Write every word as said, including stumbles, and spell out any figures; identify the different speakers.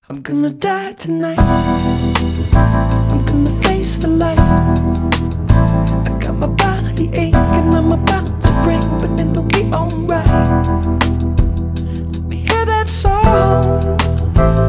Speaker 1: I'm gonna die tonight. I'm gonna face the light. I got my body aching, I'm about to break, but then it'll be alright. Let me hear that song.